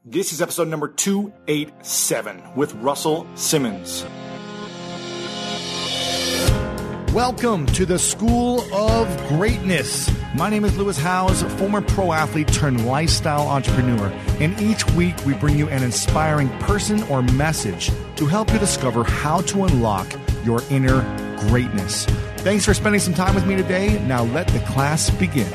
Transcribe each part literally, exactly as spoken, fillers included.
This is episode number two eighty-seven with Russell Simmons. Welcome to the School of Greatness. My name is Lewis Howes, former pro athlete turned lifestyle entrepreneur. And each week we bring you an inspiring person or message to help you discover how to unlock your inner greatness. Thanks for spending some time with me today. Now let the class begin.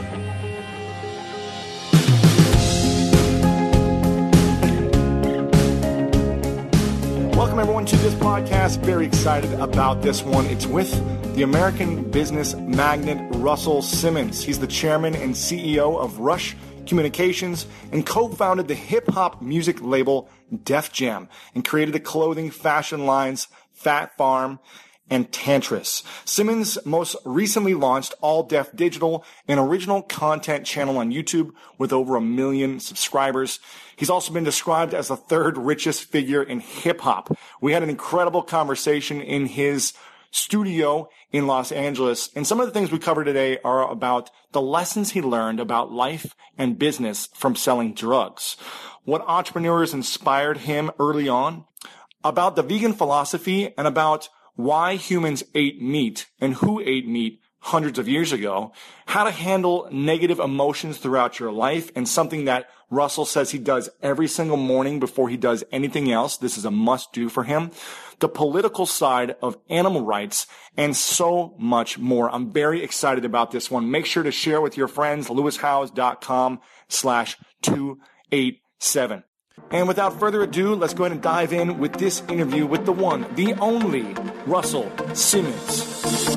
Welcome everyone to this podcast. Very excited about this one. It's with the American business magnate Russell Simmons. He's the chairman and C E O of Rush Communications and co-founded the hip-hop music label Def Jam and created the clothing fashion lines Fat Farm and Tantris. Simmons most recently launched All Def Digital, an original content channel on YouTube with over a million subscribers. He's also been described as the third richest figure in hip-hop. We had an incredible conversation in his studio in Los Angeles, and some of the things we cover today are about the lessons he learned about life and business from selling drugs, what entrepreneurs inspired him early on, about the vegan philosophy, and about why humans ate meat and who ate meat hundreds of years ago, how to handle negative emotions throughout your life, and something that Russell says he does every single morning before he does anything else. This is a must-do for him. The political side of animal rights, and so much more. I'm very excited about this one. Make sure to share with your friends, lewishowes.com slash 287. And without further ado, let's go ahead and dive in with this interview with the one, the only, Russell Simmons.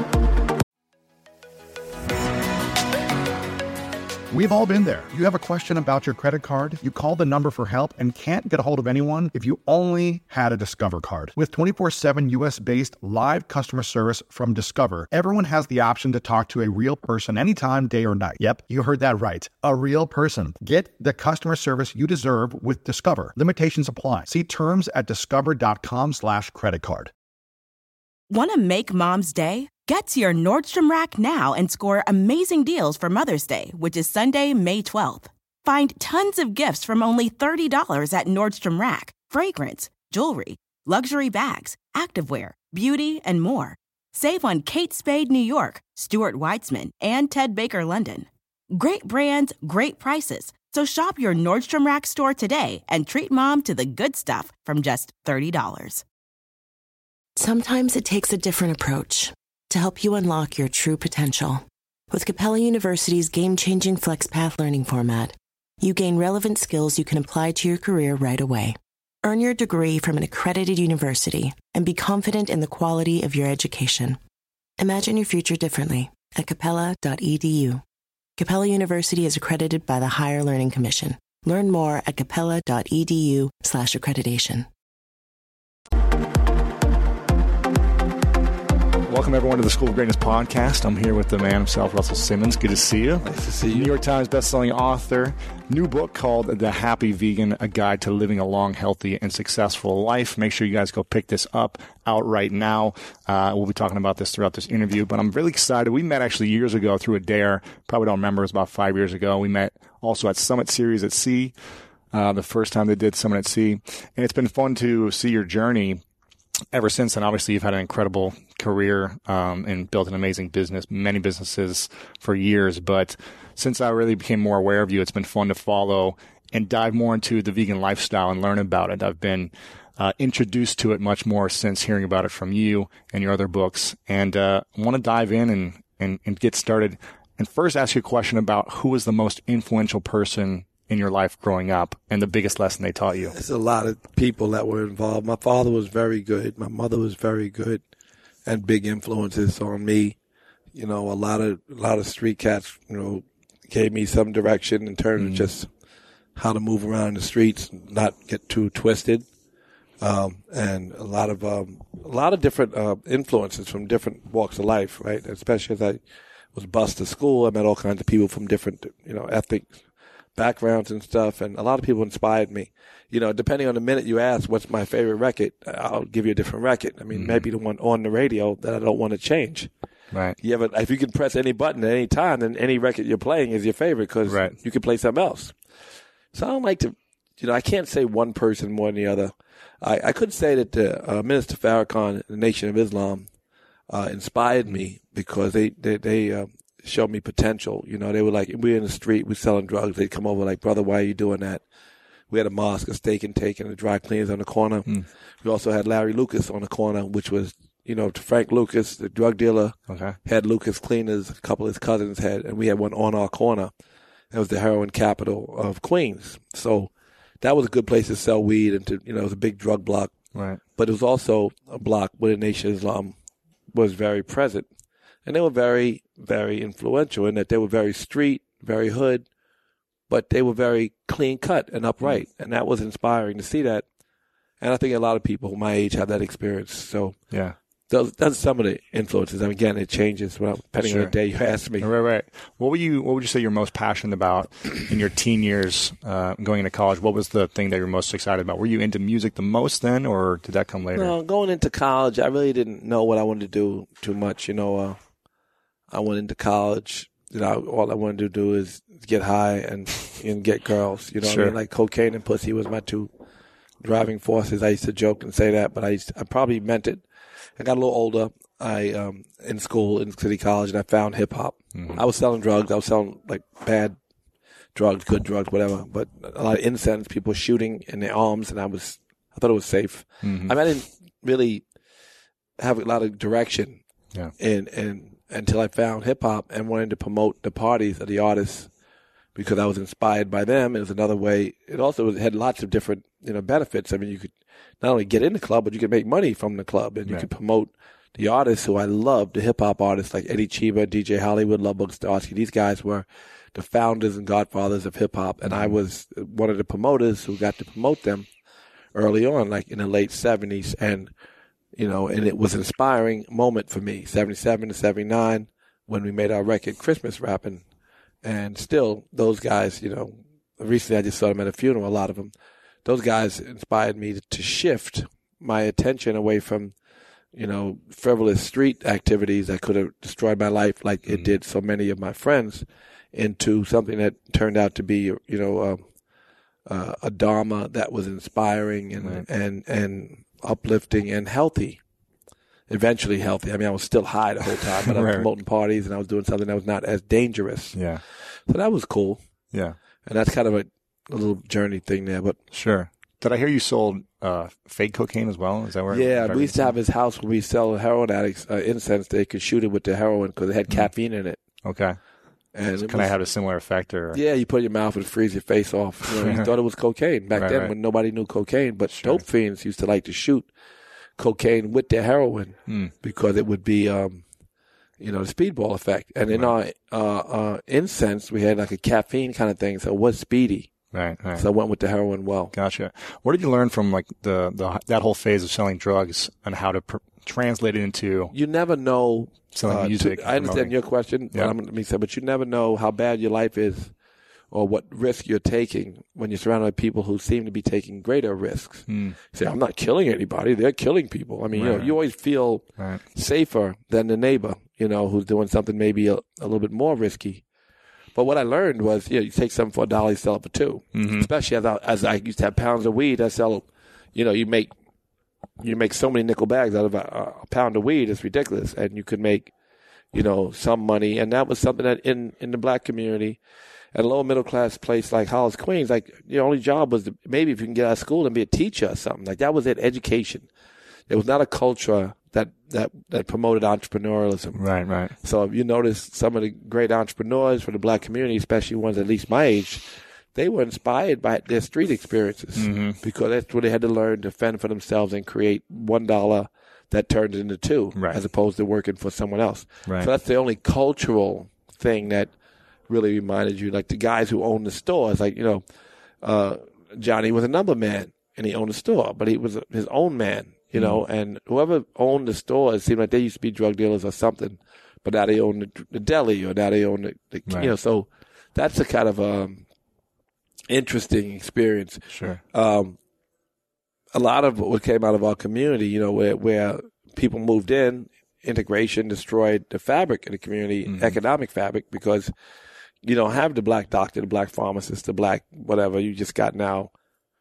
We've all been there. You have a question about your credit card, you call the number for help and can't get a hold of anyone if you only had a Discover card. With twenty-four seven U S-based live customer service from Discover, everyone has the option to talk to a real person anytime, day or night. Yep, you heard that right. A real person. Get the customer service you deserve with Discover. Limitations apply. See terms at discover.com slash credit card. Want to make Mom's day? Get to your Nordstrom Rack now and score amazing deals for Mother's Day, which is Sunday, May twelfth. Find tons of gifts from only thirty dollars at Nordstrom Rack. Fragrance, jewelry, luxury bags, activewear, beauty, and more. Save on Kate Spade New York, Stuart Weitzman, and Ted Baker London. Great brands, great prices. So shop your Nordstrom Rack store today and treat Mom to the good stuff from just thirty dollars. Sometimes it takes a different approach to help you unlock your true potential. With Capella University's game-changing FlexPath learning format, you gain relevant skills you can apply to your career right away. Earn your degree from an accredited university and be confident in the quality of your education. Imagine your future differently at capella dot e d u. Capella University is accredited by the Higher Learning Commission. Learn more at capella dot e d u slash accreditation. Welcome, everyone, to the School of Greatness podcast. I'm here with the man himself, Russell Simmons. Good to see you. Nice to see you. New York Times bestselling author. New book called The Happy Vegan, A Guide to Living a Long, Healthy, and Successful Life. Make sure you guys go pick this up, out right now. Uh, we'll be talking about this throughout this interview, but I'm really excited. We met actually years ago through a dare. Probably don't remember. It was about five years ago. We met also at Summit Series at Sea, uh, the first time they did Summit at Sea. And it's been fun to see your journey ever since. And obviously, you've had an incredible career um, and built an amazing business, many businesses for years. But since I really became more aware of you, it's been fun to follow and dive more into the vegan lifestyle and learn about it. I've been uh, introduced to it much more since hearing about it from you and your other books. And uh, I want to dive in and, and, and get started. And first ask you a question about who was the most influential person in your life growing up and the biggest lesson they taught you. There's a lot of people that were involved. My father was very good. My mother was very good and big influences on me. You know, a lot of, a lot of street cats, you know, gave me some direction in terms mm. of just how to move around in the streets, not get too twisted. Um, and a lot of, um, a lot of different, uh, influences from different walks of life, right? Especially as I was bused to school, I met all kinds of people from different, you know, ethnic backgrounds and stuff, and a lot of people inspired me. You know, depending on the minute you ask, what's my favorite record, I'll give you a different record. I mean, mm-hmm. maybe the one on the radio that I don't want to change. Right. You ever, if you can press any button at any time, then any record you're playing is your favorite because right. you can play something else. So I don't like to you know, I can't say one person more than the other. I, I could say that the, uh, Minister Farrakhan, the Nation of Islam, uh, inspired me because they, they, they, uh, showed me potential. You know, they were like, we were in the street, we're selling drugs. They'd come over like, brother, why are you doing that? We had a mosque, a steak and take, and a dry cleaners on the corner. Mm. We also had Larry Lucas on the corner, which was, you know, Frank Lucas, the drug dealer, okay. had Lucas Cleaners, a couple of his cousins had, and we had one on our corner. That was the heroin capital of Queens. So that was a good place to sell weed and to, you know, it was a big drug block. Right. But it was also a block where the Nation of Islam was very present. And they were very, very influential in that they were very street, very hood, but they were very clean cut and upright. Mm. And that was inspiring to see that. And I think a lot of people my age have that experience. So yeah, those, that's some of the influences. I mean, again, it changes depending sure. on the day you ask me. Right, right. What were you? What would you say you're most passionate about in your teen years, uh, going into college? What was the thing that you're most excited about? Were you into music the most then, or did that come later? No, going into college, I really didn't know what I wanted to do too much. You know, uh, I went into college. You know, all I wanted to do is get high and and get girls. You know, sure. what I mean? Like cocaine and pussy was my two driving forces. I used to joke and say that, but I used to, I probably meant it. I got a little older. I um in school in City College, and I found hip hop. Mm-hmm. I was selling drugs. I was selling like bad drugs, good drugs, whatever. But a lot of incense, people shooting in their arms, and I was I thought it was safe. Mm-hmm. I mean, I didn't really have a lot of direction. Yeah. In in until I found hip hop and wanted to promote the parties of the artists because I was inspired by them. It was another way. It also had lots of different, you know, benefits. I mean, you could not only get in the club, but you could make money from the club, and you right. could promote the artists who I loved, the hip hop artists like Eddie Chiba, D J Hollywood, Love Bug Starsky. These guys were the founders and godfathers of hip hop, and I was one of the promoters who got to promote them early on, like in the late seventies, and you know, and it was an inspiring moment for me, seventy-seven to seventy-nine, when we made our record, Christmas Rapping. And still, those guys, you know, recently I just saw them at a funeral, a lot of them. Those guys inspired me to shift my attention away from, you know, frivolous street activities that could have destroyed my life like mm-hmm. it did so many of my friends, into something that turned out to be, you know, uh, uh, a Dharma that was inspiring and, right. and, and, uplifting and healthy, eventually healthy. I mean, I was still high the whole time, but I was right. promoting parties and I was doing something that was not as dangerous. Yeah. So that was cool. Yeah. And that's kind of a, a little journey thing there, but. Sure. Did I hear you sold uh, fake cocaine as well? Is that where? Yeah, we used to have his house where we sell heroin addicts uh, incense. They could shoot it with the heroin because it had mm. caffeine in it. Okay. And so can was, I have a similar effect? Or? Yeah, you put it in your mouth and freeze your face off. You know, you thought it was cocaine back right, then right. when nobody knew cocaine, but sure. dope fiends used to like to shoot cocaine with their heroin mm. because it would be, um, you know, the speedball effect. And in right. our uh, uh, incense, we had like a caffeine kind of thing, so it was speedy. Right, right. So I went with the heroin well. Gotcha. What did you learn from like the, the that whole phase of selling drugs and how to pr- translate it into? You never know. Selling uh, music. To, I understand promoting. Your question. Yeah. But I'm, let me say, but you never know how bad your life is, or what risk you're taking when you're surrounded by people who seem to be taking greater risks. Mm. You say, I'm not killing anybody. They're killing people. I mean, right. you know, you always feel right. safer than the neighbor, you know, who's doing something maybe a, a little bit more risky. But what I learned was, you know, you take something for a dollar, you sell it for two. Mm-hmm. Especially as I, as I used to have pounds of weed, I sell, you know, you make you make so many nickel bags out of a, a pound of weed. It's ridiculous. And you could make, you know, some money. And that was something that in, in the black community, at a lower middle class place like Hollis, Queens, like your only job was to, maybe if you can get out of school and be a teacher or something. Like that was it, education. It was not a culture that, that, that promoted entrepreneurialism. Right, right. So if you notice some of the great entrepreneurs from the black community, especially ones at least my age, they were inspired by their street experiences mm-hmm. because that's where they had to learn to fend for themselves and create one dollar that turned into two, right. as opposed to working for someone else. Right. So that's the only cultural thing that really reminded you, like the guys who owned the stores, like, you know, uh, Johnny was a number man and he owned a store, but he was his own man, you mm-hmm. know, and whoever owned the store, it seemed like they used to be drug dealers or something, but now they own the, the deli or now they own the, the right. you know, so that's a kind of, um, interesting experience. Sure. Um, a lot of what came out of our community, you know, where, where people moved in, integration destroyed the fabric of the community, mm-hmm. economic fabric, because you don't have the black doctor, the black pharmacist, the black whatever. You just got now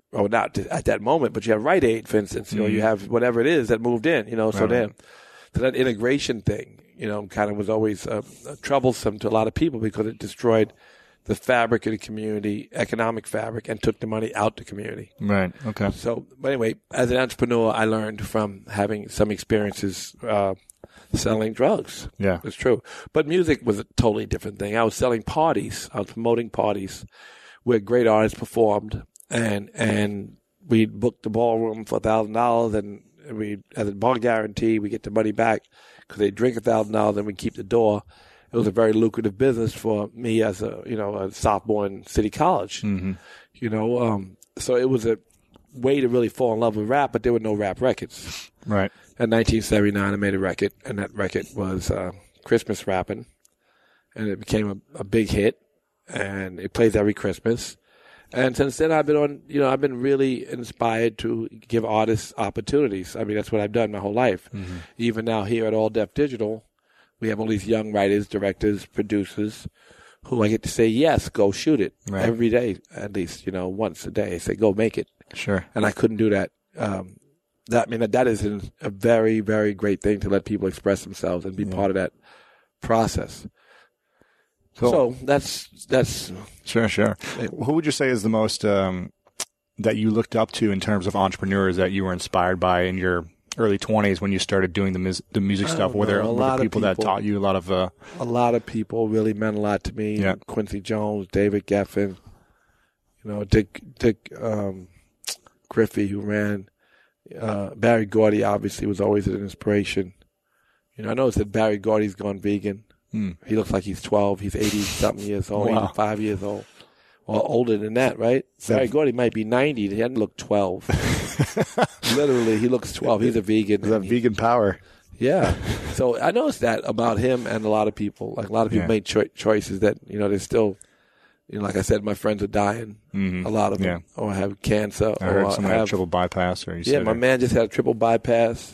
or not at that moment, but you have Rite Aid, for instance, you know, Mm-hmm. you have whatever it is that moved in, you know, so Right, then, right. so that integration thing, you know, kind of was always uh, troublesome to a lot of people because it destroyed the fabric of the community, economic fabric, and took the money out the community. Right. Okay. So, but anyway, as an entrepreneur, I learned from having some experiences uh, selling drugs. Yeah. It's true. But music was a totally different thing. I was selling parties. I was promoting parties where great artists performed, and and we booked the ballroom for a thousand dollars, and we, as a bar guarantee, we get the money back because they drink a thousand dollars, and we keep the door. It was a very lucrative business for me as a you know a sophomore in City College. Mm-hmm. You know, um, so it was a way to really fall in love with rap, but there were no rap records. Right. In nineteen seventy-nine, I made a record, and that record was uh, Christmas Rapping, and it became a, a big hit, and it plays every Christmas. And since then, I've been on, you know, I've been really inspired to give artists opportunities. I mean, that's what I've done my whole life. Mm-hmm. Even now here at All Def Digital, we have all these young writers, directors, producers, who I get to say, yes, go shoot it Right. every day, at least, you know, once a day. I say, go make it. Sure. And I couldn't do that. Um, that I mean, that is an, a very, very great thing to let people express themselves and be Yeah. part of that process. Cool. So that's that's Sure, sure. Who would you say is the most um, that you looked up to in terms of entrepreneurs that you were inspired by in your early twenties when you started doing the mus- the music I stuff? don't Were there, know. A were lot there of people, that people. taught you a lot of? Uh, a lot of people really meant a lot to me. Yeah. Quincy Jones, David Geffen, you know, Dick Dick um, Griffey, who ran uh, Barry Gordy. Obviously, was always an inspiration. You know, I noticed that Barry Gordy's gone vegan. hmm. He looks like he's twelve. He's eighty something years old, Wow. eighty-five years old, or older than that, right? So- Barry Gordy might be ninety. He doesn't look twelve. Literally, he looks twelve. He's a vegan. That and he- vegan power. Yeah. So I noticed that about him and a lot of people. Like a lot of people Yeah. made cho- choices that, you know, they're still, you know, like I said, my friends are dying. Mhm. A lot of them. Or have cancer. I or heard someone had have, triple bypass. Or you yeah, said my it. man just had a triple bypass.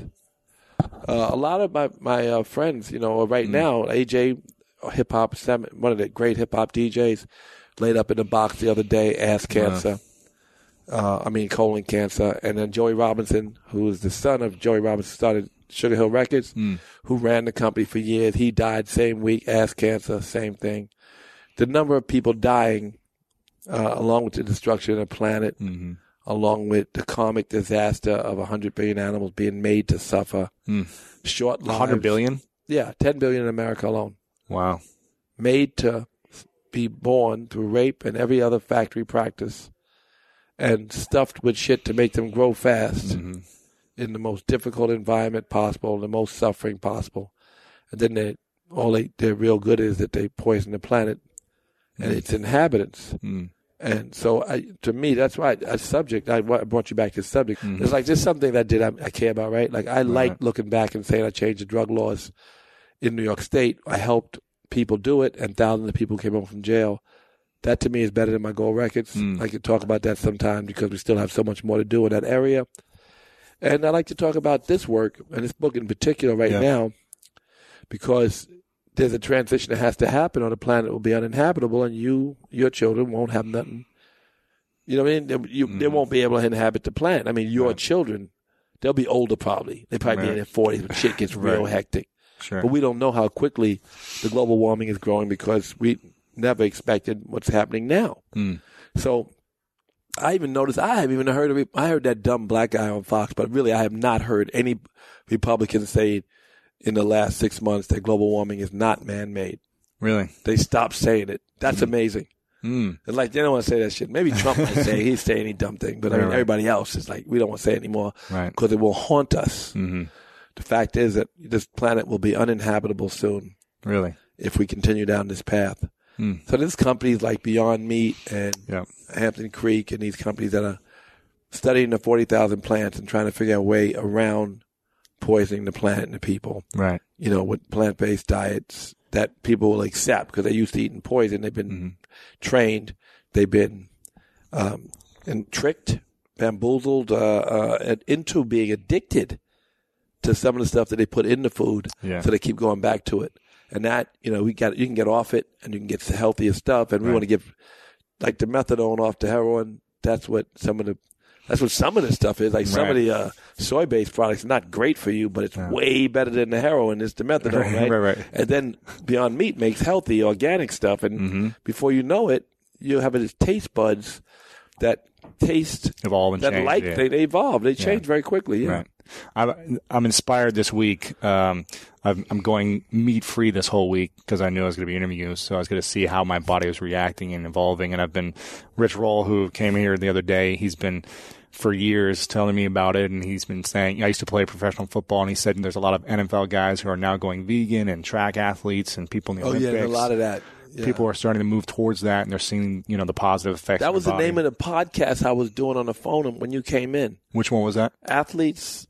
Uh, a lot of my, my uh, friends, you know, right Mm. now, A J, hip hop, one of the great hip hop D Js, laid up in the box the other day, ass cancer. Uh, I mean, colon cancer. And then Joey Robinson, who is the son of Joey Robinson, started Sugar Hill Records, Mm. who ran the company for years. He died same week, ass cancer, same thing. The number of people dying, uh, along with the destruction of the planet, Mm-hmm. along with the karmic disaster of one hundred billion animals being made to suffer, Mm. short lives. one hundred billion? Yeah, ten billion in America alone. Wow. Made to be born through rape and every other factory practice and stuffed with shit to make them grow fast Mhm. in the most difficult environment possible, the most suffering possible. And then they, all they, they're real good is that they poison the planet and its inhabitants. Mm. And so, I, to me, that's why a subject. I wa- brought you back to the subject. Mhm. It's like just something that did I, I care about, right? Like I like Right. looking back and saying I changed the drug laws in New York State. I helped people do it, and thousands of people came home from jail. That to me is better than my gold records. Mm. I could talk about that sometime because we still have so much more to do in that area. And I like to talk about this work and this book in particular right Yeah. now because there's a transition that has to happen or the planet will be uninhabitable and you, your children won't have nothing. You know what I mean? You, They Mm. won't be able to inhabit the planet. I mean, your Right. children, they'll be older probably. They probably be in Right. their forties when shit gets real Right. hectic. Sure. But we don't know how quickly the global warming is growing because we never expected what's happening now. Mm. So I even noticed, I haven't even heard of, I heard that dumb black guy on Fox, but really I have not heard any Republicans say in the last six months that global warming is not man-made. Really? They stopped saying it. That's amazing. Mm. It's like they don't want to say that shit. Maybe Trump might say he'd say any dumb thing, but I Right, mean, right. everybody else is like, we don't want to say it anymore Right. because it will haunt us. Mm-hmm. The fact is that this planet will be uninhabitable soon Really? if we continue down this path. Mm. So there's companies like Beyond Meat and Yeah. Hampton Creek and these companies that are studying the forty thousand plants and trying to figure out a way around poisoning the planet and the people, Right. you know, with plant-based diets that people will accept because they're used to eating poison. They've been Mm-hmm. trained. They've been um, and tricked, bamboozled uh, uh, into being addicted to some of the stuff that they put in the food, Yeah. so they keep going back to it. And that, you know, we got you can get off it, and you can get the healthier stuff. And we Right. want to give, like the methadone off the heroin. That's what some of the That's what some of this stuff is. Like some Right. of the uh, soy-based products are not great for you, but it's Yeah. way better than the heroin. It's the methadone, Right, right? right, right. And then Beyond Meat makes healthy, organic stuff, and Mm-hmm. before you know it, you have these taste buds that taste Evolve and that change. like yeah. they, they evolve. They change very quickly. Yeah. Right. I'm, I'm inspired this week. Um, I'm, I'm going meat free this whole week because I knew I was going to be interviewing, so I was going to see how my body was reacting and evolving. And I've been, Rich Roll, who came here the other day, he's been for years telling me about it, and he's been saying, I used to play professional football, and he said there's a lot of N F L guys who are now going vegan and track athletes and people in the Oh Olympics. yeah, there's a lot of that. Yeah. People are starting to move towards that, and they're seeing, you know, the positive effects. That on was their the body. name of the podcast I was doing on the phone when you came in. Which one was that? Athletes,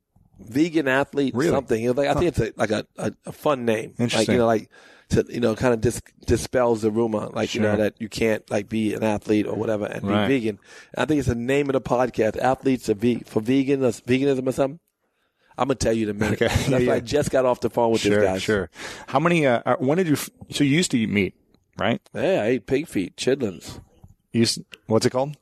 vegan athlete, Really? something. It was like, I think it's a, like a, a, a fun name. Like, Interesting. you know, like, to, you know, kind of dis, dispels the rumor, like, you know, Sure. that you can't, like, be an athlete or whatever and Right. be vegan. And I think it's the name of the podcast, Athletes are ve- for vegan, or veganism or something. I'm going to tell you in a minute. Okay. That's Yeah, why yeah. I just got off the phone with Sure, this guy. sure. How many, uh, uh, when did you, f- so you used to eat meat, right? Yeah, I ate pig feet, chitlins. You used, what's it called?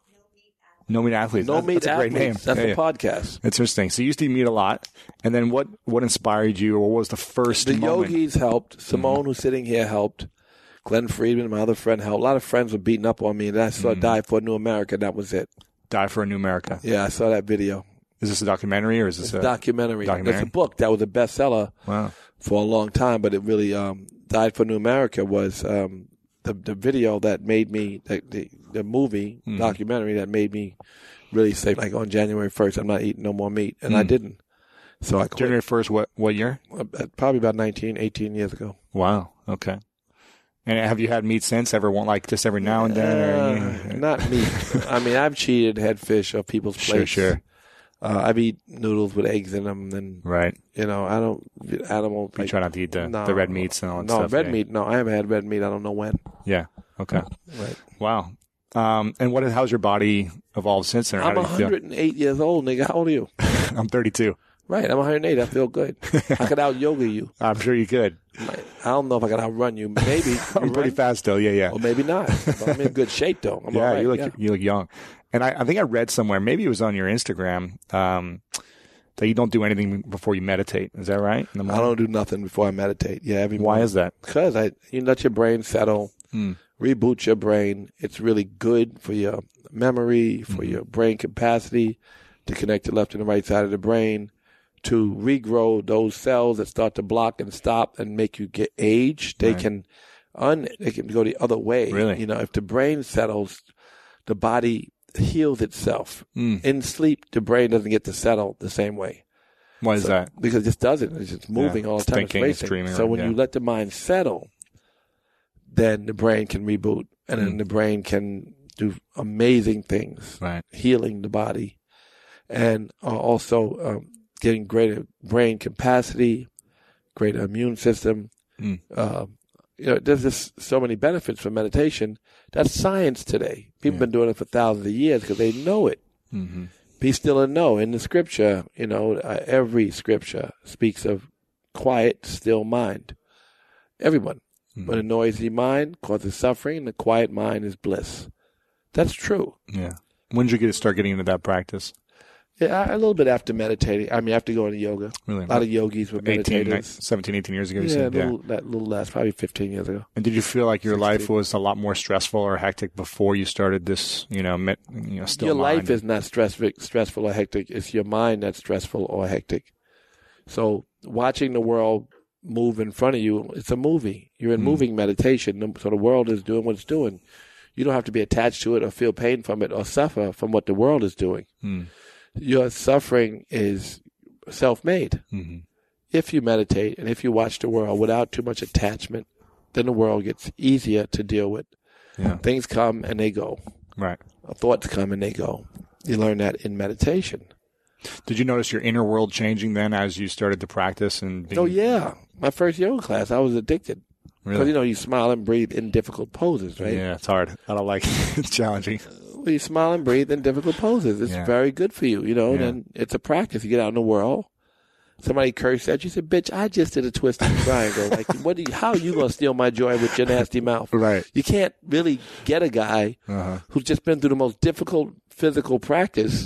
No Meat Athletes. No That- meat That's a great athletes. name. That's Yeah, the yeah. podcast. It's interesting. So you used to eat meat a lot. And then what, what inspired you, or what was the first The moment? yogis helped. Simone, who's sitting here, helped. Glenn Friedman, my other friend, helped. A lot of friends were beating up on me, and I saw Die for a New America. That was it. Die for a New America. Yeah, I saw that video. Is this a documentary or is this It's a a documentary. documentary? It's a book that was a bestseller Wow. for a long time, but it really um, Died for New America was um, the the video that made me the the, the movie Mm. documentary that made me really say, like, on January first, I'm not eating no more meat, and I Mm. didn't. So I quit. January first, what, what year? Uh, Probably about nineteen, eighteen years ago. Wow. Okay. And have you had meat since? Ever want like just every now and then? Uh, or, not meat. I mean, I've cheated, had fish off people's Sure, plates. sure. Uh, I've eat noodles with eggs in them, and Right. you know, I don't animal. You like, try not to eat the, no. the red meats and all that no, stuff. red yeah. meat. No, I haven't had red meat. I don't know when. Yeah. Okay. Right. Wow. Um, and what? How's your body evolved since then? Or I'm how do you feel? one hundred eight years old, nigga. How old are you? I'm thirty-two. Right, I'm one hundred eight. I feel good. I could out yoga you. I'm sure you could. I don't know if I can outrun you. Maybe. I'm You pretty right? fast still. Yeah, yeah. Or maybe not. But I'm in good shape though. I'm yeah, all right. you look yeah. you look young. And I, I think I read somewhere, maybe it was on your Instagram, um, that you don't do anything before you meditate. Is that right? In the I morning? don't do nothing before I meditate. Yeah, every Why morning. is that? Because I you let your brain settle, Hmm. reboot your brain. It's really good for your memory, for Mm-hmm. your brain capacity to connect the left and the right side of the brain, to regrow those cells that start to block and stop and make you get age. They Right. can un they can go the other way. Really? You know, if the brain settles, the body heals itself. Mm. In sleep, the brain doesn't get to settle the same way. Why is So- that? Because it just doesn't. It's just moving Yeah, all the it's time. thinking, it's it's racing. dreaming, so right, when yeah. you let the mind settle, then the brain can reboot, and then Mm. the brain can do amazing things, Right. healing the body, and uh, also um, getting greater brain capacity, greater immune system. Mm. Uh, you know, there's just so many benefits from meditation. That's science today. People have Yeah. been doing it for thousands of years because they know it. Mm-hmm. Be still and know. In the scripture, you know, uh, every scripture speaks of quiet, still mind. Everyone. Mm-hmm. But a noisy mind causes suffering, and a quiet mind is bliss. That's true. Yeah. When did you get to start getting into that practice? Yeah, I- a little bit after meditating. I mean, after going to yoga. Really? A lot of yogis were eighteen, meditators. seventeen, eighteen years ago, you Yeah, a said? Yeah. little, that little less, probably fifteen years ago. And did you feel like your life sixteen. was a lot more stressful or hectic before you started this, you know, met, you know, still Your mind? life is not stressful, stressful or hectic. It's your mind that's stressful or hectic. So watching the world move in front of you, it's a movie. You're in Mm. moving meditation, so the world is doing what it's doing. You don't have to be attached to it or feel pain from it or suffer from what the world is doing. Mm. Your suffering is self-made. Mm-hmm. If you meditate and if you watch the world without too much attachment, then the world gets easier to deal with. Yeah. Things come and they go. Right. Thoughts come and they go. You learn that in meditation. Did you notice your inner world changing then as you started to practice and being, Oh, yeah. My first yoga class, I was addicted. Because, really? you know, you smile and breathe in difficult poses, right? Yeah, it's hard. I don't like it. It's challenging. Well, you smile and breathe in difficult poses. It's Yeah. very good for you, you know, Yeah. and then it's a practice. You get out in the world. Somebody cursed at you. You said, bitch, I just did a twisted triangle. Like, what? Do you, how are you going to steal my joy with your nasty mouth? Right. You can't really get a guy Uh-huh. who's just been through the most difficult physical practice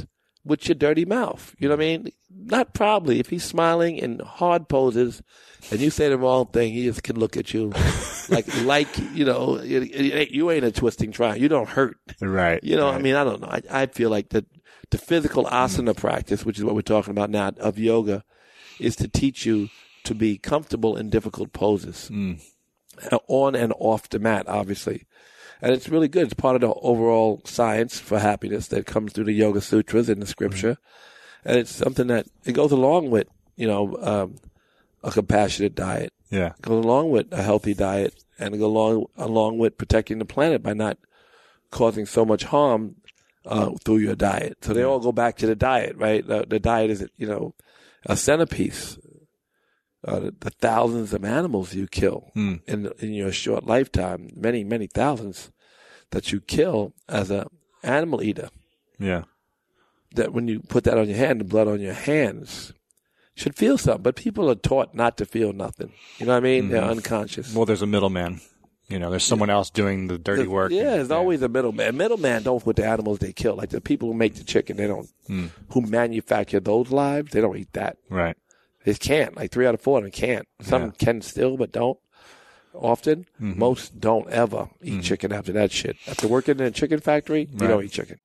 with your dirty mouth. You know what I mean? Not probably. If he's smiling in hard poses and you say the wrong thing, he just can look at you like, like you know, you, you ain't a twisting triangle. You don't hurt. Right. You know, right. I mean, I don't know. I, I feel like the, the physical asana mm. practice, which is what we're talking about now, of yoga, is to teach you to be comfortable in difficult poses. Mm. On and off the mat, obviously. And it's really good. It's part of the overall science for happiness that comes through the Yoga Sutras and the scripture. Mm-hmm. And it's something that it goes along with, you know, um, a compassionate diet. Yeah. It goes along with a healthy diet, and it goes along, along with protecting the planet by not causing so much harm uh, through your diet. So they all go back to the diet, right? The, the diet is, you know, a centerpiece. Uh, the, the thousands of animals you kill mm. in in your short lifetime, many, many thousands that you kill as a animal eater. Yeah. That when you put that on your hand, the blood on your hands should feel something. But people are taught not to feel nothing. You know what I mean? Mm-hmm. They're unconscious. Well, there's a middleman. You know, there's someone yeah. else doing the dirty the, work. Yeah, there's yeah. always a middleman. Middleman don't with the animals they kill. Like the people who make the chicken, they don't, mm. who manufacture those lives, they don't eat that. Right. They can't. Like three out of four of them can't. Some yeah. can still, but don't often. Mm-hmm. Most don't ever eat mm-hmm. chicken after that shit. After working in a chicken factory, right. you don't eat chicken.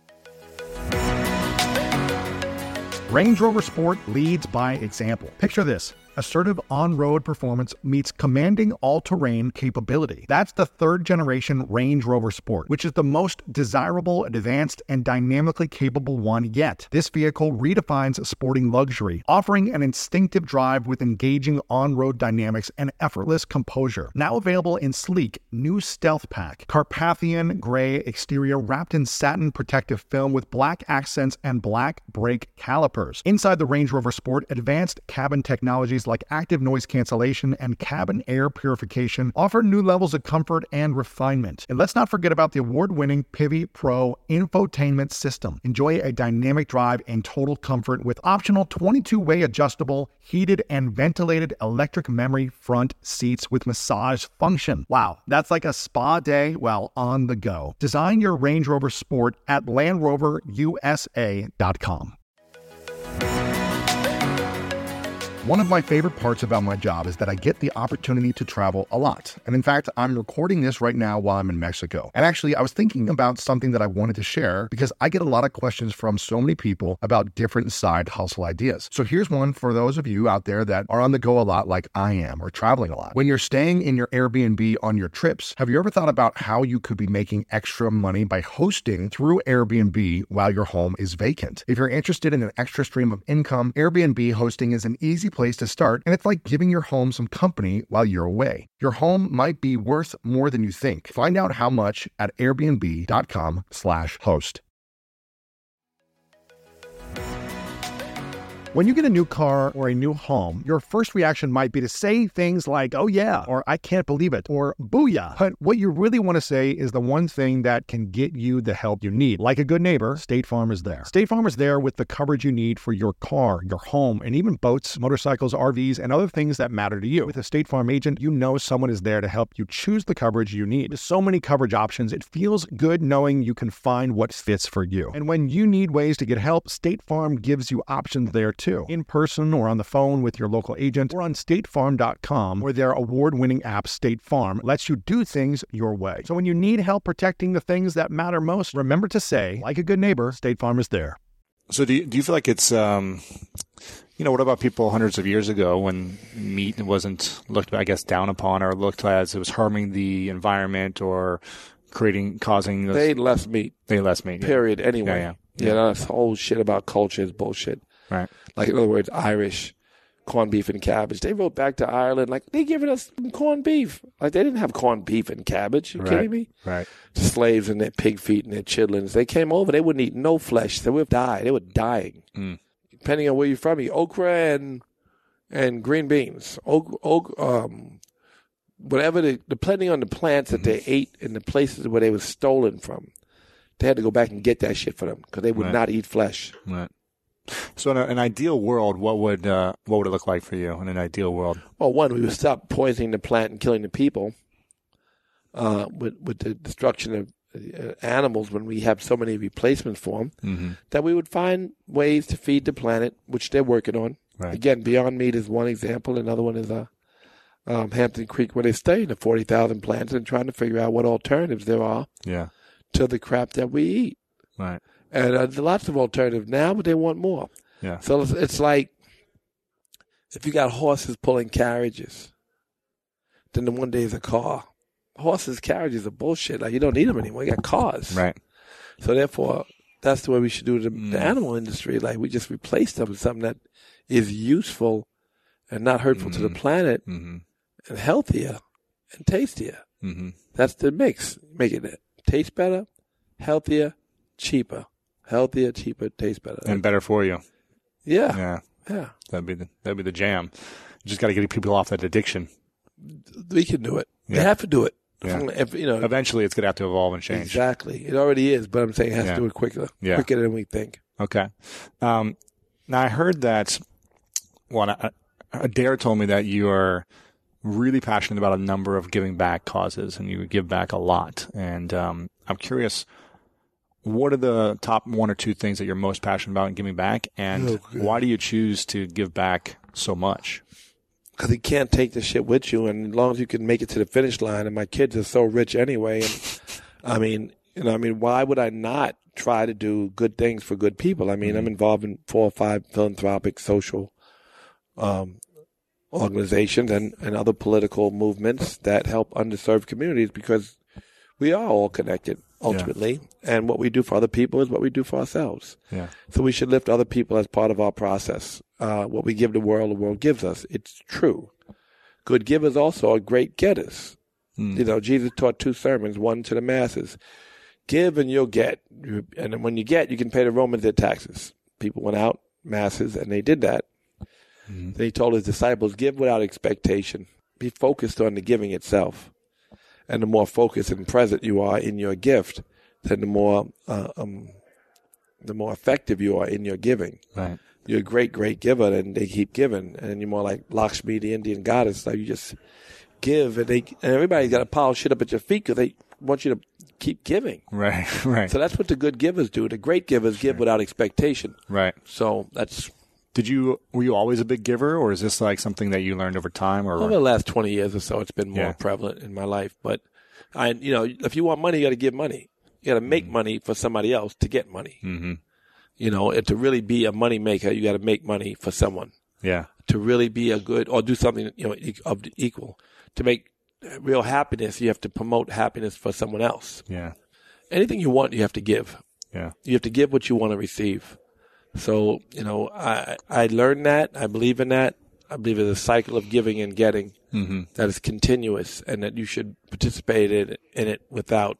Range Rover Sport leads by example. Picture this. Assertive on-road performance meets commanding all-terrain capability. That's the third-generation Range Rover Sport, which is the most desirable, advanced, and dynamically capable one yet. This vehicle redefines sporting luxury, offering an instinctive drive with engaging on-road dynamics and effortless composure. Now available in sleek, new Stealth Pack, Carpathian gray exterior wrapped in satin protective film with black accents and black brake calipers. Inside the Range Rover Sport, advanced cabin technologies like active noise cancellation and cabin air purification offer new levels of comfort and refinement. And let's not forget about the award-winning Pivi Pro infotainment system. Enjoy a dynamic drive and total comfort with optional twenty-two way adjustable, heated and ventilated electric memory front seats with massage function. Wow, that's like a spa day while on the go. Design your Range Rover Sport at land rover u s a dot com. One of my favorite parts about my job is that I get the opportunity to travel a lot. And in fact, I'm recording this right now while I'm in Mexico. And actually, I was thinking about something that I wanted to share because I get a lot of questions from so many people about different side hustle ideas. So here's one for those of you out there that are on the go a lot like I am or traveling a lot. When you're staying in your Airbnb on your trips, have you ever thought about how you could be making extra money by hosting through Airbnb while your home is vacant? If you're interested in an extra stream of income, Airbnb hosting is an easy place to start, and it's like giving your home some company while you're away. Your home might be worth more than you think. Find out how much at airbnb dot com slash host. When you get a new car or a new home, your first reaction might be to say things like, oh yeah, or I can't believe it, or booyah. But what you really want to say is the one thing that can get you the help you need. Like a good neighbor, State Farm is there. State Farm is there with the coverage you need for your car, your home, and even boats, motorcycles, R Vs, and other things that matter to you. With a State Farm agent, you know someone is there to help you choose the coverage you need. With so many coverage options, it feels good knowing you can find what fits for you. And when you need ways to get help, State Farm gives you options there too. In person or on the phone with your local agent or on state farm dot com, where their award-winning app State Farm lets you do things your way. So when you need help protecting the things that matter most, remember to say, like a good neighbor, State Farm is there. So do you, do you feel like it's, um, you know, what about people hundreds of years ago when meat wasn't looked, I guess, down upon or looked as it was harming the environment or creating, causing... Those, they ate less meat. They ate less meat. Period. Yeah. Anyway. Yeah, yeah. Yeah, you know, this whole shit about culture is bullshit. Right. Like, in other words, Irish corned beef and cabbage. They wrote back to Ireland, like, they giving us corned beef. Like, they didn't have corned beef and cabbage. You right. kidding me? Right. The slaves and their pig feet and their chitlins. They came over, they wouldn't eat no flesh. They would die. They were dying. Mm. Depending on where you're from, you okra and and green beans. Okra, okra, um, whatever, they, depending on the plants that mm-hmm. they ate in the places where they were stolen from. They had to go back and get that shit for them because they would right. not eat flesh. Right. So in a, an ideal world, what would uh, what would it look like for you in an ideal world? Well, one, we would stop poisoning the plant and killing the people uh, with with the destruction of uh, animals when we have so many replacements for them, mm-hmm. that we would find ways to feed the planet, which they're working on. Right. Again, Beyond Meat is one example. Another one is uh, um, Hampton Creek, where they're studying the forty thousand plants and trying to figure out what alternatives there are yeah. to the crap that we eat. Right. And uh, there's lots of alternatives now, but they want more. Yeah. So it's, it's like if you got horses pulling carriages, then the one day is a car. Horses' carriages are bullshit. Like, you don't need them anymore. You got cars. Right. So therefore, that's the way we should do the, mm. the animal industry. Like, we just replace them with something that is useful and not hurtful mm. to the planet mm-hmm. and healthier and tastier. Mm-hmm. That's the mix. Making it taste better, healthier, cheaper. Healthier, cheaper, taste better. And better for you. Yeah. Yeah. Yeah. That'd be the, that'd be the jam. You just got to get people off that addiction. We can do it. Yeah. We have to do it. Yeah. If, you know, eventually it's going to have to evolve and change. Exactly. It already is, but I'm saying it has yeah. to do it quicker. Yeah. Quicker than we think. Okay. Um, now I heard that, well, uh, Adair told me that you are really passionate about a number of giving back causes, and you give back a lot. And um, I'm curious, what are the top one or two things that you're most passionate about in giving back, and oh, why do you choose to give back so much? Because you can't take the shit with you, and as long as you can make it to the finish line, and my kids are so rich anyway, and I mean, you know, I mean, why would I not try to do good things for good people? I mean, mm-hmm. I'm involved in four or five philanthropic, social um, organizations and, and other political movements that help underserved communities, because we are all connected ultimately. Yeah. And what we do for other people is what we do for ourselves. Yeah. So we should lift other people as part of our process. Uh, what we give the world, the world gives us. It's true. Good givers also are great getters. Mm. You know, Jesus taught two sermons, one to the masses. Give and you'll get. And then when you get, you can pay the Romans their taxes. People went out, masses, and they did that. Mm. Then he told his disciples, give without expectation. Be focused on the giving itself. And the more focused and present you are in your gift, then the more uh, um, the more effective you are in your giving. Right. You're a great, great giver, and they keep giving. And you're more like Lakshmi, the Indian goddess. Like, you just give, and they and everybody's got to pile shit up at your feet because they want you to keep giving. Right, right. So that's what the good givers do. The great givers give without expectation. Right. So that's... Did you, were you always a big giver, or is this like something that you learned over time? Or over the last twenty years or so, it's been more yeah. prevalent in my life. But I, you know, if you want money, you got to give money. You got to make mm-hmm. money for somebody else to get money. Mm-hmm. You know, and to really be a money maker, you got to make money for someone. Yeah. To really be a good, or do something, you know, of the equal. To make real happiness, you have to promote happiness for someone else. Yeah. Anything you want, you have to give. Yeah. You have to give what you want to receive. So, you know, I I learned that. I believe in that. I believe it's a cycle of giving and getting mm-hmm. that is continuous, and that you should participate in, in it without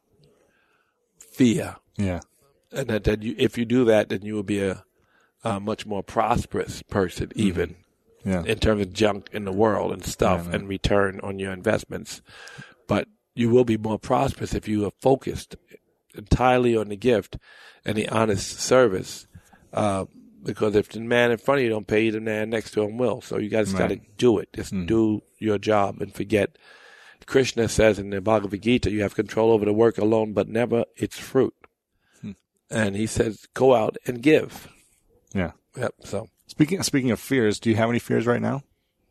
fear. Yeah. And that, that you, if you do that, then you will be a, a much more prosperous person, even mm-hmm. yeah. in terms of junk in the world and stuff yeah, and return on your investments. But you will be more prosperous if you are focused entirely on the gift and the honest service. Uh, because if the man in front of you don't pay you, the man next to him will. So you guys right. got to do it. Just mm. do your job and forget. Krishna says in the Bhagavad Gita, you have control over the work alone, but never its fruit. Mm. And he says, go out and give. Yeah. Yep. So speaking speaking of fears, do you have any fears right now?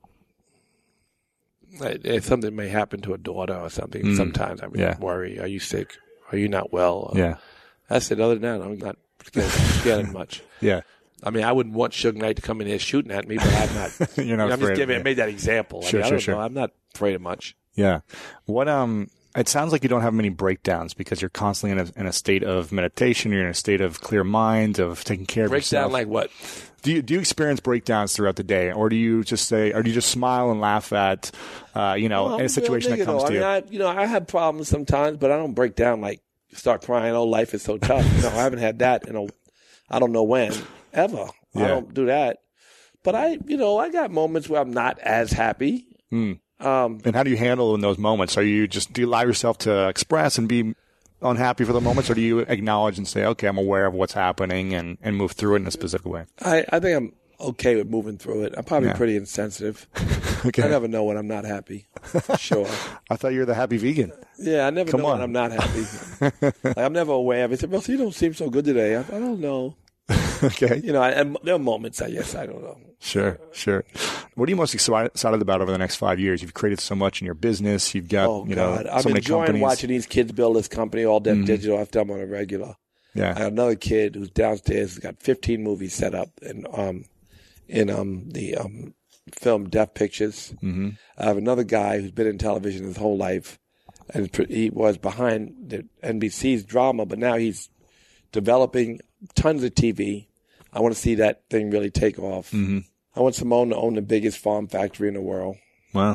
If something may happen to a daughter or something, mm. sometimes I would yeah. worry. Are you sick? Are you not well? Or, yeah. That's it. Other than that, I'm not scared, scared much. Yeah. I mean, I wouldn't want Suge Knight to come in here shooting at me, but I'm not. You're not I'm afraid. just giving. Yeah. I made that example. Sure, I mean, sure, I don't sure. know. I'm not afraid of much. Yeah. What um? It sounds like you don't have many breakdowns because you're constantly in a in a state of meditation. You're in a state of clear mind, of taking care of yourself. Breakdown like what? Do you do you experience breakdowns throughout the day, or do you just say, or do you just smile and laugh at, uh, you know, well, a situation that comes though. to I mean, you? I, you know, I have problems sometimes, but I don't break down like start crying. Oh, life is so tough. You know, I haven't had that in a, I don't know when, ever. Yeah. I don't do that. But I, you know, I got moments where I'm not as happy. Mm. Um, and how do you handle in those moments? Are you just, do you allow yourself to express and be unhappy for the moments, or do you acknowledge and say, okay, I'm aware of what's happening and, and move through it in a specific way? I, I think I'm okay with moving through it. I'm probably yeah. pretty insensitive. Okay. I never know when I'm not happy. For sure. I thought you were the happy vegan. Yeah, I never Come know on. when I'm not happy. Like, I'm never aware of it. Well, you don't seem so good today. I, I don't know. Okay. You know, I, and there are moments, I guess, I don't know. Sure, sure. What are you most excited about over the next five years? You've created so much in your business. You've got, Oh, you know, God. so I'm many enjoying companies. watching these kids build this company, All Deaf Mhm. Digital. I've done on a regular. Yeah. I have another kid who's downstairs, has got fifteen movies set up in, um, in um, the um, film Deaf Pictures. Mm-hmm. I have another guy who's been in television his whole life, and he was behind the N B C's drama, but now he's developing tons of T V. I want to see that thing really take off. Mm-hmm. I want Simone to own the biggest farm factory in the world. Wow.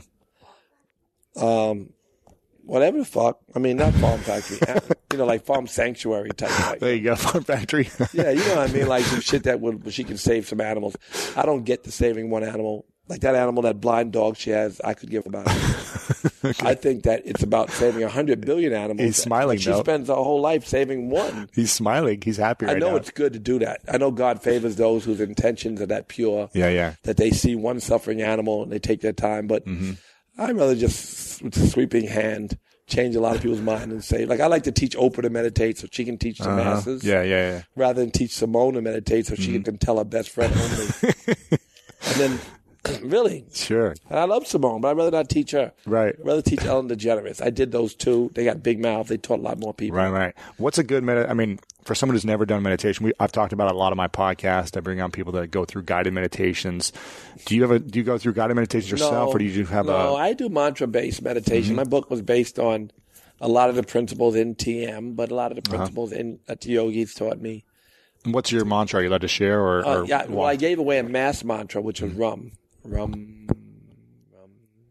Um, whatever the fuck. I mean, not farm factory. You know, like farm sanctuary type. Like, There you go, Farm Factory. yeah, you know what I mean? Like some shit that would, she can save some animals. I don't get the saving one animal. Like that animal, that blind dog she has, I could give about it. Okay. I think that it's about saving a hundred billion animals. He's smiling, She though. spends her whole life saving one. He's smiling. He's happy right I know now. it's good to do that. I know God favors those whose intentions are that pure. Yeah, yeah. That they see one suffering animal and they take their time. But Mm-hmm. I'd rather just, with a sweeping hand, change a lot of people's mind and say, like, I like to teach Oprah to meditate so she can teach the Uh-huh. masses. Yeah, yeah, yeah. Rather than teach Simone to meditate so she Mm-hmm. can tell her best friend only. And then, really. Sure. And I love Simone, but I'd rather not teach her. Right. I'd rather teach Ellen DeGeneres. I did those two. They got big mouths. They taught a lot more people. Right, right. What's a good med? I mean, for someone who's never done meditation, we, I've talked about it a lot of my podcast. I bring on people that go through guided meditations. Do you have a? Do you go through guided meditations yourself, no, or do you have no, a? I do mantra-based meditation. Mm-hmm. My book was based on a lot of the principles in T M, but a lot of the principles Uh-huh. in that the yogis taught me. What's your mantra? Are you allowed to share, or? Uh, or yeah, well, walk? I gave away a mass mantra, which was rum. Rum, rum, rum,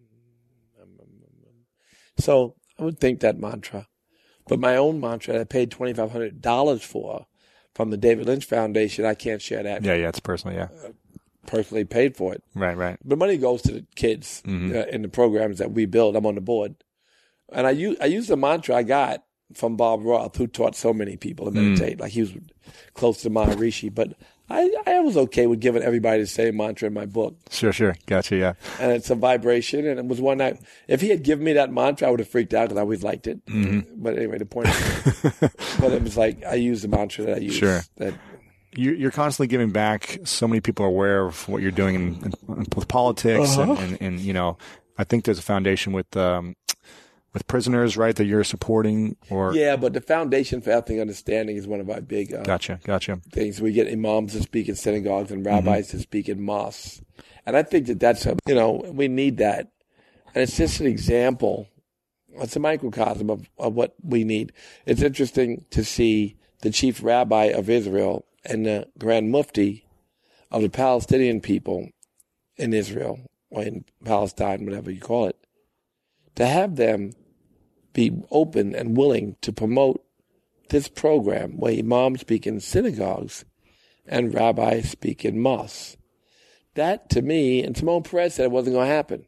rum, rum, rum. So I would think that mantra. But my own mantra that I paid twenty-five hundred dollars for from the David Lynch Foundation, I can't share that. Yeah, yeah. It's personal. Yeah. Personally paid for it. Right, right. The money goes to the kids Mhm. uh, in the programs that we build. I'm on the board. And I use, I use the mantra I got from Bob Roth, who taught so many people to meditate. Like he was close to Maharishi. But I, I was okay with giving everybody the same mantra in my book. Sure, sure. Gotcha. Yeah. And it's a vibration. And it was one night. If he had given me that mantra, I would have freaked out because I always liked it. Mm-hmm. But anyway, the point is, but it was like I used the mantra that I used. Sure. That, You- You're constantly giving back. So many people are aware of what you're doing in, in, with politics, Uh-huh. and, and, and you know, I think there's a foundation with um, with prisoners, right? That you're supporting, or yeah, but the Foundation for Ethnic Understanding is one of our big uh, Gotcha, gotcha. things. We get imams to speak in synagogues and rabbis to speak in mosques. And I think that that's, a, you know, we need that. And it's just an example. It's a microcosm of, of what we need. It's interesting to see the chief rabbi of Israel and the grand mufti of the Palestinian people in Israel, or in Palestine, whatever you call it, to have them be open and willing to promote this program where imams speak in synagogues and rabbis speak in mosques. That, to me, and Simone Perez said it wasn't going to happen.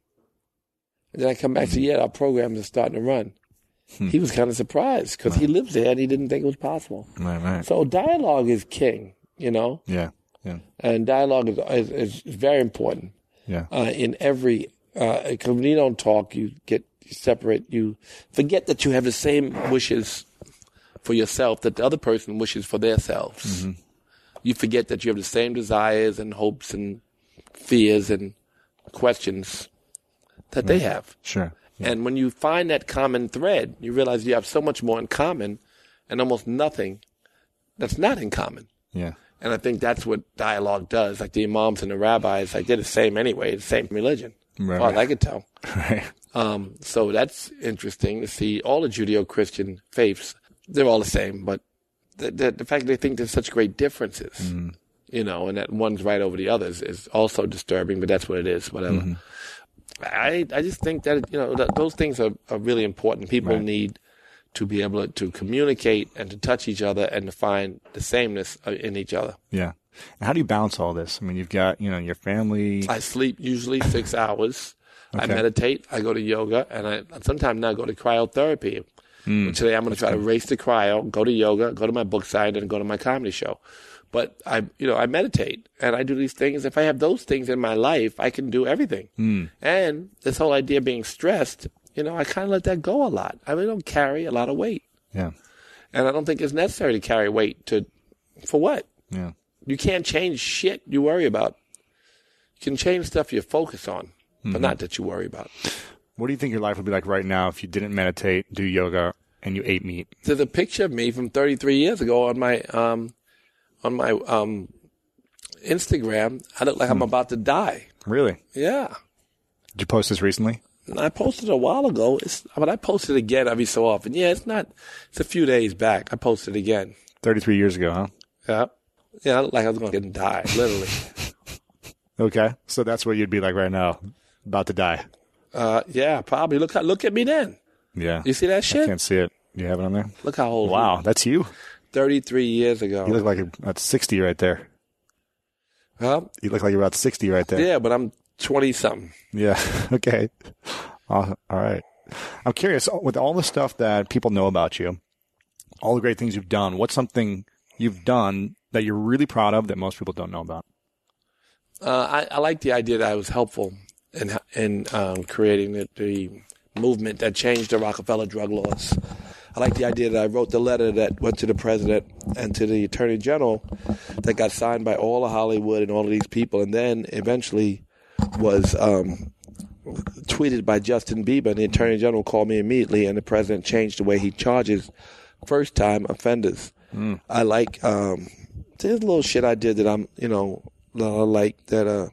And then I come back and say, yeah, our programs are starting to run. Hmm. He was kind of surprised because he lives there and he didn't think it was possible. Right, right. So dialogue is king, you know? Yeah, yeah. And dialogue is, is, is very important. Yeah. Uh, in every, because uh, when you don't talk, you get separate. You forget that you have the same wishes for yourself that the other person wishes for themselves. Mm-hmm. You forget that you have the same desires and hopes and fears and questions that right. they have. Sure. Yeah. And when you find that common thread, you realize you have so much more in common and almost nothing that's not in common. Yeah. And I think that's what dialogue does. Like the imams and the rabbis, like they're the same anyway, the same religion. Right. As far as I could tell. Right. Um, so that's interesting to see all the Judeo-Christian faiths. They're all the same, but the, the, the fact that they think there's such great differences, mm. you know, and that one's right over the others is also disturbing, but that's what it is, whatever. Mm-hmm. I I just think that, you know, that those things are, are really important. People right. need to be able to communicate and to touch each other and to find the sameness in each other. Yeah. And how do you balance all this? I mean, you've got, you know, your family. I sleep usually six hours. Okay. I meditate. I go to yoga. And I sometimes now go to cryotherapy. Mm. Today I'm going to try to race to cryo, go to yoga, go to my book site, and go to my comedy show. But I, you know, I meditate and I do these things. If I have those things in my life, I can do everything. Mm. And this whole idea of being stressed, you know, I kind of let that go a lot. I really don't carry a lot of weight. Yeah. And I don't think it's necessary to carry weight to, for what? Yeah. You can't change shit you worry about. You can change stuff you focus on, mm-hmm. but not that you worry about. What do you think your life would be like right now if you didn't meditate, do yoga, and you ate meat? There's a picture of me from thirty-three years ago on my, um, on my, um, Instagram. I look like mm. I'm about to die. Really? Yeah. Did you post this recently? I posted a while ago, it's, but I posted again every so often. Yeah, it's not, it's a few days back. I posted again. thirty-three years ago, huh? Yeah. Yeah, I looked like I was going to die, literally. Okay. So that's what you'd be like right now, about to die. Uh, yeah, probably. Look, look at me then. Yeah. You see that shit? I can't see it. You have it on there? Look how old. Wow, that's you. thirty-three years ago. You look like you're about sixty right there. Huh? You look like you're about sixty right there. Yeah, but I'm twenty-something. Yeah. Okay. Uh, all right. I'm curious, with all the stuff that people know about you, all the great things you've done, what's something you've done that you're really proud of that most people don't know about? Uh, I, I like the idea that I was helpful in, in um, creating the, the movement that changed the Rockefeller drug laws. I like the idea that I wrote the letter that went to the president and to the attorney general that got signed by all of Hollywood and all of these people, and then eventually was um, tweeted by Justin Bieber, and the attorney general called me immediately, and the president changed the way he charges first-time offenders. Mm. I like um, there's a little shit I did that I'm, you know, that I like that uh,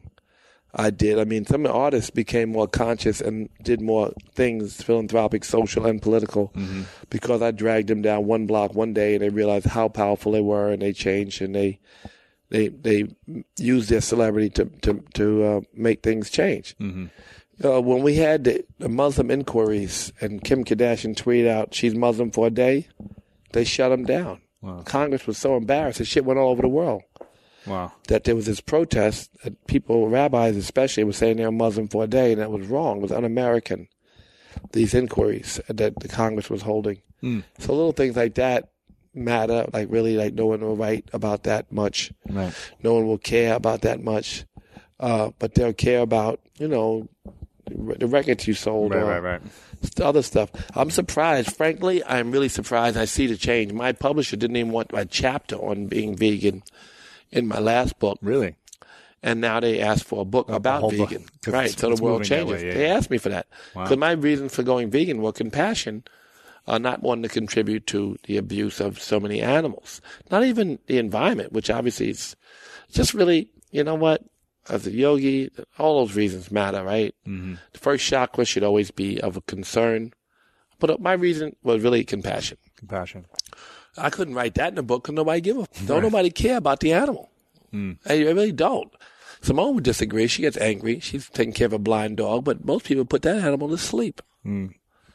I did. I mean, some artists became more conscious and did more things, philanthropic, social, and political, mm-hmm. because I dragged them down one block one day, and they realized how powerful they were, and they changed, and they they they used their celebrity to to to uh, make things change. Mm-hmm. Uh, when we had the, the Muslim inquiries, and Kim Kardashian tweeted out she's Muslim for a day, they shut them down. Wow. Congress was so embarrassed. The shit went all over the world. Wow. That there was this protest that people, rabbis especially, were saying they were Muslim for a day, and that was wrong. It was un-American, these inquiries that the Congress was holding. Mm. So little things like that matter, like really, like no one will write about that much. Right. No one will care about that much. Uh, but they'll care about, you know, the records you sold, right, or right, right. other stuff. I'm surprised. Frankly, I'm really surprised I see the change. My publisher didn't even want a chapter on being vegan in my last book. Really? And now they asked for a book oh, about vegan. Book. Right, so the world changes. Way, yeah, they yeah. asked me for that. Because wow. my reasons for going vegan were compassion, uh, not wanting to contribute to the abuse of so many animals. Not even the environment, which obviously is just really, you know what? As a yogi, all those reasons matter, right? Mm-hmm. The first chakra should always be of a concern. But my reason was really compassion. Compassion. I couldn't write that in a book because nobody give a don't nobody care about the animal. Mm. I, I really don't. Simone would disagree. She gets angry. She's taking care of a blind dog, but most people put that animal to sleep. Mm.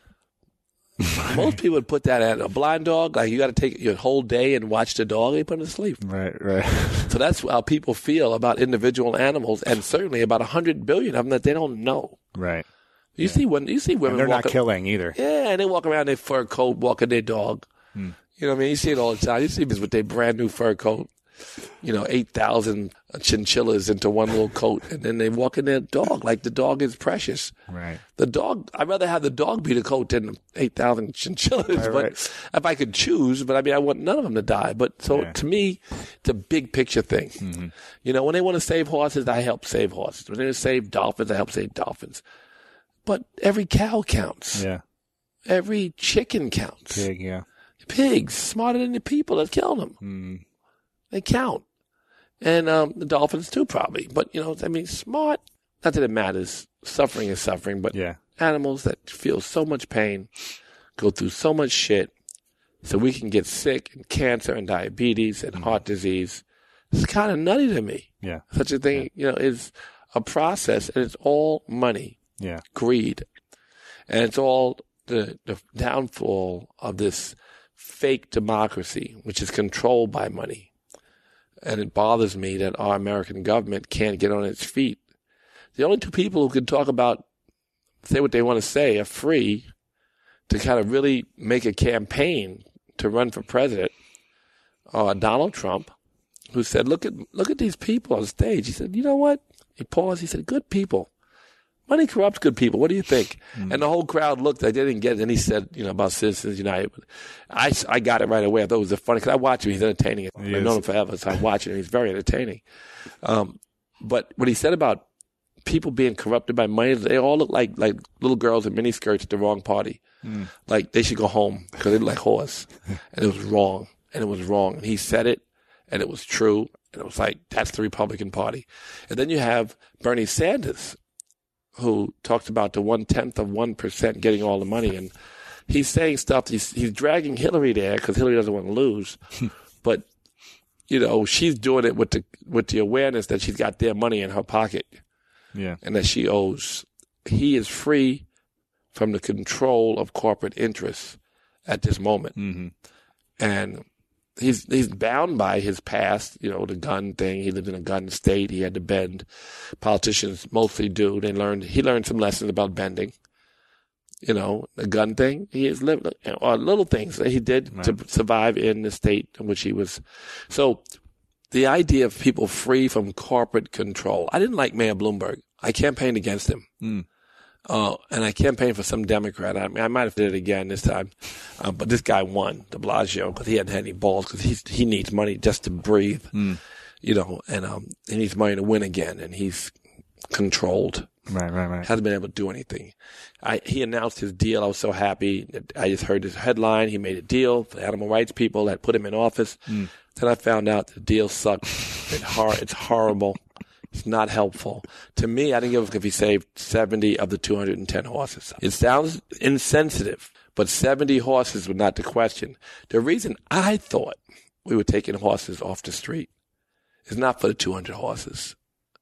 Most people would put that at a blind dog, like you got to take your whole day and watch the dog, they put it to sleep. Right, right. So that's how people feel about individual animals, and certainly about a hundred billion of them that they don't know. Right. You yeah. see when you see women, and they're walk not killing either. Yeah, and they walk around in their fur coat, walking their dog. Hmm. You know what I mean? You see it all the time. You see this with their brand new fur coat. You know, eight thousand chinchillas into one little coat, and then they walk in their dog like the dog is precious. Right. The dog, I'd rather have the dog be the coat than eight thousand chinchillas. Right, but right. if I could choose, but I mean, I want none of them to die. But so yeah. to me, it's a big picture thing. Mm-hmm. You know, when they want to save horses, I help save horses. When they want to save dolphins, I help save dolphins. But every cow counts. Yeah. Every chicken counts. Pig, yeah. Pigs, smarter than the people that kill them. Mm. They count. And um, the dolphins too, probably. But, you know, I mean, smart. Not that it matters. Suffering is suffering. But yeah. animals that feel so much pain, go through so much shit, so we can get sick and cancer and diabetes and mm. heart disease. It's kind of nutty to me. Yeah. Such a thing, yeah. you know, is a process, and it's all money. Yeah. Greed. And it's all the, the downfall of this fake democracy, which is controlled by money. And it bothers me that our American government can't get on its feet. The only two people who can talk about, say what they want to say, are free to kind of really make a campaign to run for president are Donald Trump, who said, look at look at these people on stage. He said, you know what? He paused. He said, good people. Money corrupts good people. What do you think? Mm. And the whole crowd looked. I didn't get it. And he said, you know, about Citizens United. I, I got it right away. I thought it was funny because I watch him. He's entertaining. He I've known him forever, so I'm watching him. He's very entertaining. Um, but what he said about people being corrupted by money, they all look like like little girls in miniskirts at the wrong party. Mm. Like they should go home because they look like horse. And it was wrong. And it was wrong. And he said it, and it was true. And it was like, that's the Republican Party. And then you have Bernie Sanders, who talks about the one-tenth of one percent getting all the money. And he's saying stuff, he's, he's dragging Hillary there because Hillary doesn't want to lose. But, you know, she's doing it with the with the awareness that she's got their money in her pocket. Yeah. And that she owes. He is free from the control of corporate interests at this moment. Mm-hmm. And he's he's bound by his past, you know, the gun thing. He lived in a gun state. He had to bend. Politicians mostly do. They learned he learned some lessons about bending. You know, the gun thing. He has lived, or little things that he did right. to survive in the state in which he was. So the idea of people free from corporate control. I didn't like Mayor Bloomberg. I campaigned against him. Mm. Uh, and I campaigned for some Democrat. I mean, I might have did it again this time. Uh, but this guy won, de Blasio, because he hadn't had any balls, because he's, he needs money just to breathe, mm. you know, and, um, he needs money to win again, and he's controlled. Right, right, right. Hasn't been able to do anything. I, he announced his deal. I was so happy. I just heard his headline. He made a deal for animal rights people that put him in office. Mm. Then I found out the deal sucked. It hor- it's horrible. It's not helpful. To me, I didn't give a fuck if he saved seventy of the two hundred ten horses. It sounds insensitive, but seventy horses was not the question. The reason I thought we were taking horses off the street is not for the two hundred horses.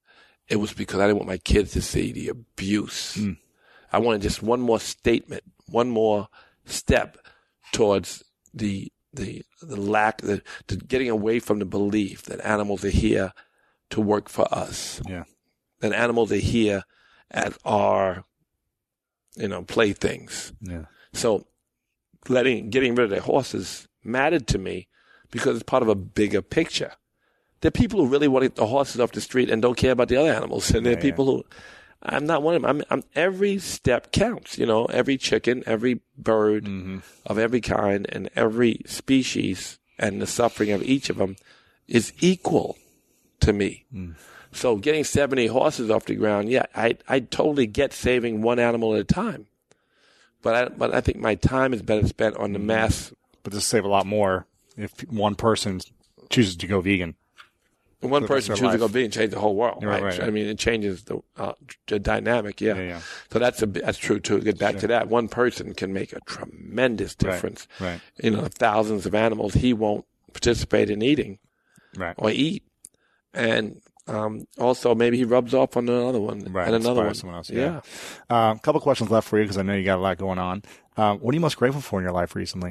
It was because I didn't want my kids to see the abuse. Mm. I wanted just one more statement, one more step towards the the the lack, the, the getting away from the belief that animals are here to work for us. Yeah. That animals are here as our, you know, playthings. Yeah. So letting, getting rid of the horses mattered to me because it's part of a bigger picture. There are people who really want to get the horses off the street and don't care about the other animals. And there yeah, are people yeah. who, I'm not one of them. I'm, I'm, every step counts, you know, every chicken, every bird mm-hmm. of every kind and every species and the suffering of each of them is equal to me. Mm. So getting seventy horses off the ground, yeah, I I totally get saving one animal at a time. But I but I think my time is better spent on the mass. But this save a lot more if one person chooses to go vegan. One person chooses to go vegan, change the whole world. Right, right? right. I mean, it changes the, uh, the dynamic. Yeah. yeah, yeah. So that's a that's true too. Get back sure. to that. One person can make a tremendous difference. Right. right. You know, thousands of animals he won't participate in eating, right, or eat. And um, also, maybe he rubs off on another one right, and another one. Someone else, yeah. A yeah. uh, couple questions left for you because I know you got a lot going on. Uh, what are you most grateful for in your life recently?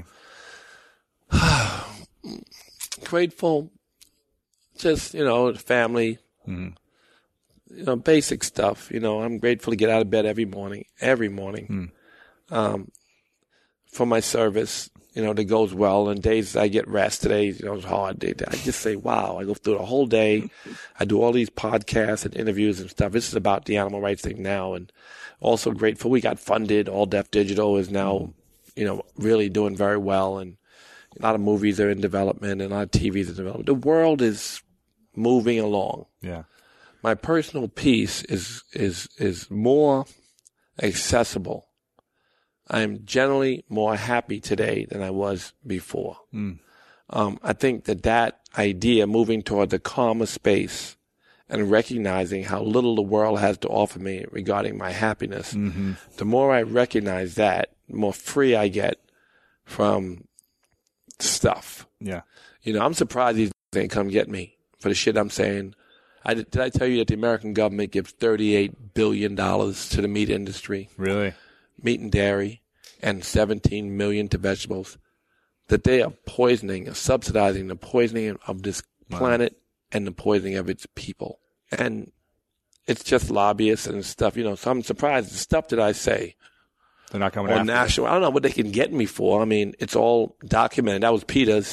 Grateful, just you know, family. Mm-hmm. You know, basic stuff. You know, I'm grateful to get out of bed every morning. Every morning, mm. um, for my service. You know, that goes well. And days I get rest. Today, you know, it's hard. I just say, wow, I go through the whole day. I do all these podcasts and interviews and stuff. This is about the animal rights thing now. And also grateful we got funded. All Deaf Digital is now, you know, really doing very well. And a lot of movies are in development and a lot of T Vs are in development. The world is moving along. Yeah. My personal peace is, is, is more accessible. I'm generally more happy today than I was before. Mm. Um, I think that that idea, moving toward the calmer space and recognizing how little the world has to offer me regarding my happiness, mm-hmm. the more I recognize that, the more free I get from stuff. Yeah. You know, I'm surprised these ain't come get me for the shit I'm saying. I, did I tell you that the American government gives thirty-eight billion dollars to the meat industry? Really? Meat and dairy, and seventeen million to vegetables, that they are poisoning, subsidizing the poisoning of this wow. planet and the poisoning of its people. And it's just lobbyists and stuff, you know, so I'm surprised the stuff that I say. They're not coming on after national. I don't know what they can get me for. I mean, it's all documented. That was PETA's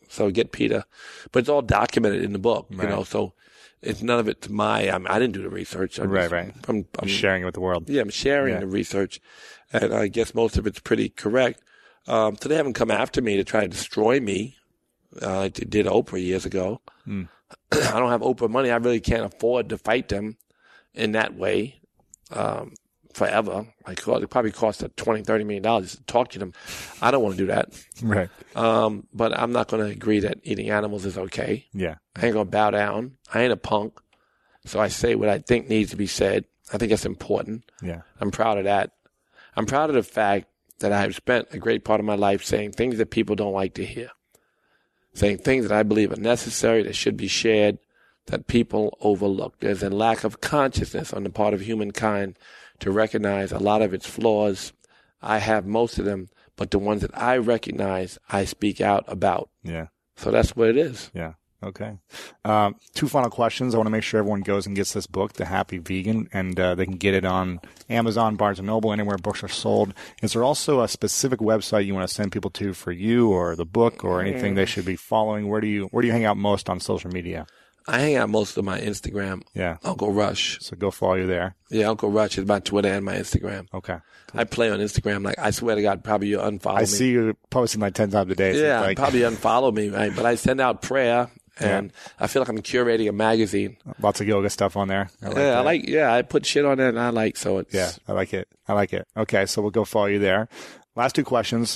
So get PETA. But it's all documented in the book, Right. you know, so it's none of it to my, I, mean, I didn't do the research. I'm Right, just, right. I'm, I'm sharing it with the world. Yeah, I'm sharing Yeah. the research. And I guess most of it's pretty correct. Um, so they haven't come after me to try to destroy me, uh, like they did Oprah years ago. Mm. I don't have Oprah money. I really can't afford to fight them in that way um, forever. Like, it probably cost twenty, thirty million dollars to talk to them. I don't want to do that. Right. Um, but I'm not going to agree that eating animals is okay. Yeah. I ain't going to bow down. I ain't a punk. So I say what I think needs to be said. I think that's important. Yeah. I'm proud of that. I'm proud of the fact that I've spent a great part of my life saying things that people don't like to hear. Saying things that I believe are necessary, that should be shared, that people overlook. There's a lack of consciousness on the part of humankind to recognize a lot of its flaws. I have most of them, but the ones that I recognize, I speak out about. Yeah. So that's what it is. Yeah. Okay. Um, two final questions. I want to make sure everyone goes and gets this book, The Happy Vegan, and uh, they can get it on Amazon, Barnes and Noble, anywhere books are sold. Is there also a specific website you want to send people to for you or the book or anything they should be following? Where do you where do you hang out most on social media? I hang out most of my Instagram. Yeah. Uncle Rush. So go follow you there. Yeah, Uncle Rush is my Twitter and my Instagram. Okay. I play on Instagram. Like, I swear to God, probably you unfollow I me. see you posting like ten times a day. Yeah, like, probably unfollow me, right? But I send out prayer, and yeah. I feel like I'm curating a magazine. Lots of yoga stuff on there. I like yeah, that. I like. Yeah, I put shit on there, and I like. So it's yeah, I like it. I like it. Okay, so we'll go follow you there. Last two questions.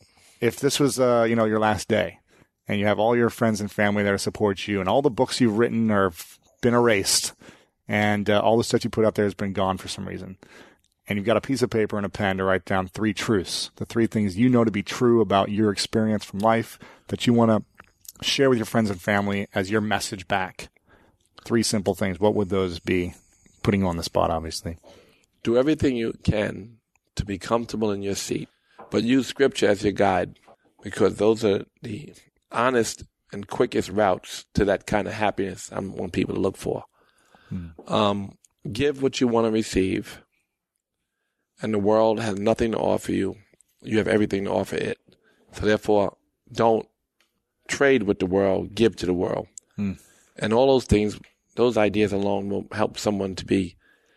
If this was, uh, you know, your last day, and you have all your friends and family there to support you, and all the books you've written are been erased, and uh, all the stuff you put out there has been gone for some reason, and you've got a piece of paper and a pen to write down three truths, the three things you know to be true about your experience from life that you want to share with your friends and family as your message back. Three simple things. What would those be? Putting you on the spot, obviously. Do everything you can to be comfortable in your seat, but use Scripture as your guide, because those are the honest and quickest routes to that kind of happiness I want people to look for. Hmm. Um, give what you want to receive, and the world has nothing to offer you. You have everything to offer it. So therefore, don't trade with the world, give to the world. Hmm. And all those things, those ideas alone will help someone to be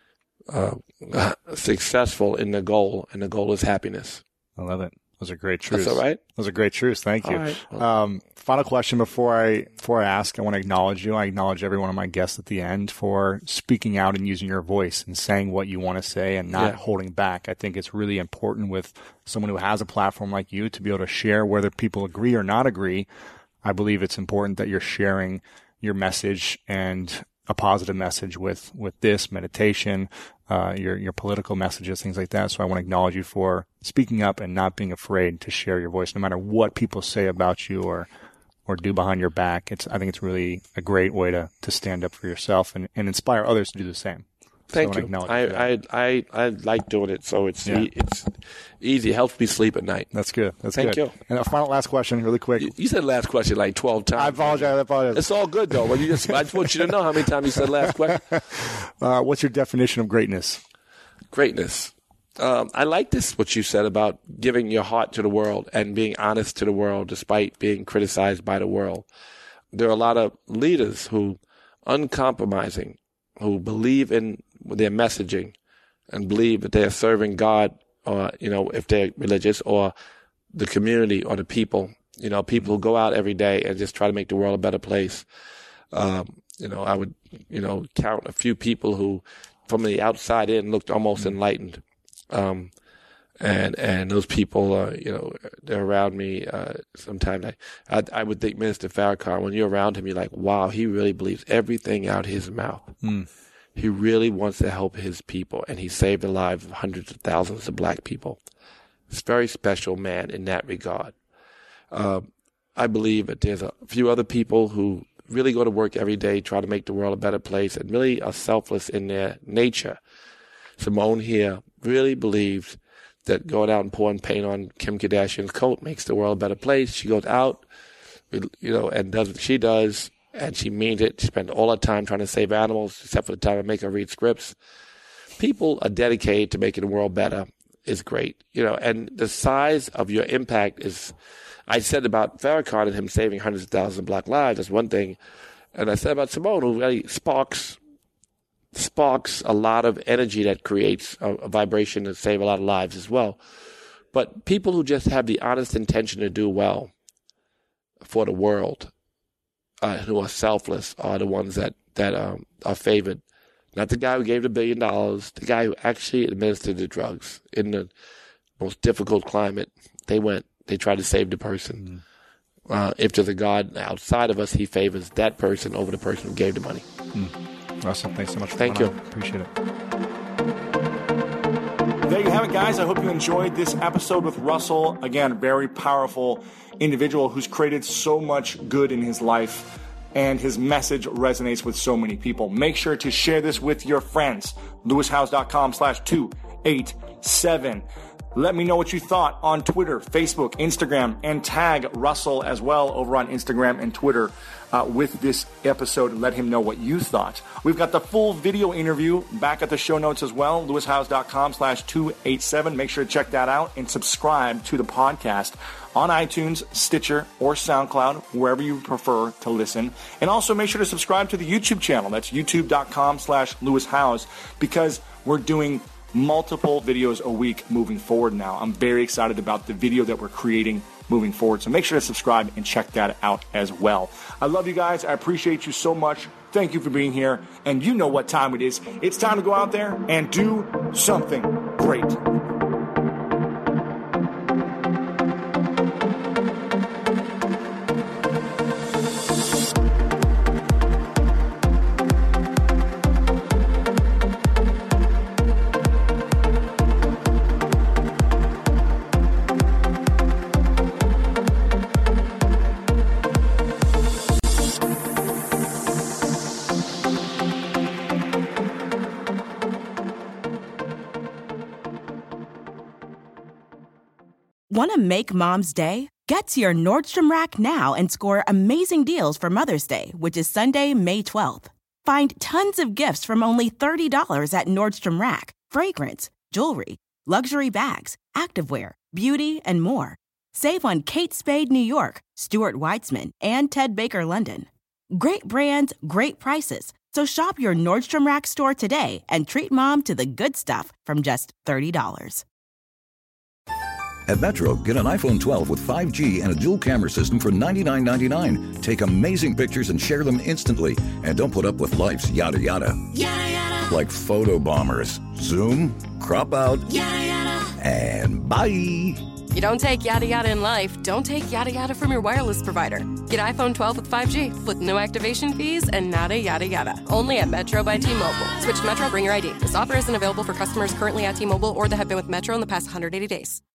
uh, successful in the goal, and the goal is happiness. I love it. Those are great truths. That's all right. Those are great truths. Thank you. Right. Um, final question before I before I ask, I want to acknowledge you. I acknowledge every one of my guests at the end for speaking out and using your voice and saying what you want to say and not yeah. holding back. I think it's really important with someone who has a platform like you to be able to share, whether people agree or not agree. I believe it's important that you're sharing your message, and a positive message with, with this meditation, uh, your, your political messages, things like that. So I want to acknowledge you for speaking up and not being afraid to share your voice, no matter what people say about you or, or do behind your back. It's, I think it's really a great way to, to stand up for yourself and, and inspire others to do the same. Thank so you. I, I, I, I, I like doing it, so it's yeah. e- it's easy. It helps me sleep at night. That's good. That's Thank good. you. And a final last question, really quick. You, you said last question like twelve times. I apologize. I apologize. It's all good, though. But you just, I just want you to know how many times you said last question. Uh, what's your definition of greatness? Greatness. Um, I like this, what you said about giving your heart to the world and being honest to the world despite being criticized by the world. There are a lot of leaders who, uncompromising, who believe in their messaging and believe that they are serving God, or, you know, if they're religious, or the community or the people. You know, people who go out every day and just try to make the world a better place. Um, you know, I would, you know, count a few people who, from the outside in, looked almost enlightened. Um, and, and those people, uh, you know, they're around me. Uh, sometimes I, I, I would think Minister Farrakhan, when you're around him, you're like, wow, he really believes everything out his mouth. Mm. He really wants to help his people, and he saved the lives of hundreds of thousands of black people. He's a very special man in that regard. Uh, I believe that there's a few other people who really go to work every day, try to make the world a better place, and really are selfless in their nature. Simone here really believes that going out and pouring paint on Kim Kardashian's coat makes the world a better place. She goes out, you know, and does what she does, and she means it. She spends all her time trying to save animals, except for the time I make her read scripts. People are dedicated to making the world better is great, you know, and the size of your impact is, I said about Farrakhan and him saving hundreds of thousands of black lives, that's one thing. And I said about Simone, who really sparks, sparks a lot of energy that creates a, a vibration to save a lot of lives as well. But people who just have the honest intention to do well for the world, uh, who are selfless, are the ones that, that um, are favored. Not the guy who gave the billion dollars, the guy who actually administered the drugs in the most difficult climate. They went. They try to save the person. Mm. Uh, if there's a God outside of us, he favors that person over the person who gave the money. Mm. Russell, thanks so much for Thank you. On. Appreciate it. There you have it, guys. I hope you enjoyed this episode with Russell. Again, very powerful individual who's created so much good in his life, and his message resonates with so many people. Make sure to share this with your friends. LewisHowes.com slash 287. Let me know what you thought on Twitter, Facebook, Instagram, and tag Russell as well over on Instagram and Twitter uh, with this episode. Let him know what you thought. We've got the full video interview back at the show notes as well, LewisHowes.com slash 287. Make sure to check that out and subscribe to the podcast on iTunes, Stitcher, or SoundCloud, wherever you prefer to listen. And also make sure to subscribe to the YouTube channel. That's youtube.com slash Lewis Howes, because we're doing multiple videos a week moving forward now. I'm very excited about the video that we're creating moving forward. So make sure to subscribe and check that out as well. I love you guys. I appreciate you so much. Thank you for being here. And you know what time it is. It's time to go out there and do something great. Want to make Mom's Day? Get to your Nordstrom Rack now and score amazing deals for Mother's Day, which is Sunday, May twelfth. Find tons of gifts from only thirty dollars at Nordstrom Rack. Fragrance, jewelry, luxury bags, activewear, beauty, and more. Save on Kate Spade New York, Stuart Weitzman, and Ted Baker London. Great brands, great prices. So shop your Nordstrom Rack store today and treat Mom to the good stuff from just thirty dollars. At Metro, get an iPhone twelve with five G and a dual camera system for ninety-nine ninety-nine. Take amazing pictures and share them instantly. And don't put up with life's yada yada. Yada yada. Like photo bombers. Zoom, crop out, yada yada. And bye. You don't take yada yada in life, don't take yada yada from your wireless provider. Get iPhone twelve with five G with no activation fees and nada yada yada. Only at Metro by T-Mobile. Switch to Metro, bring your I D. This offer isn't available for customers currently at T-Mobile or that have been with Metro in the past one hundred eighty days.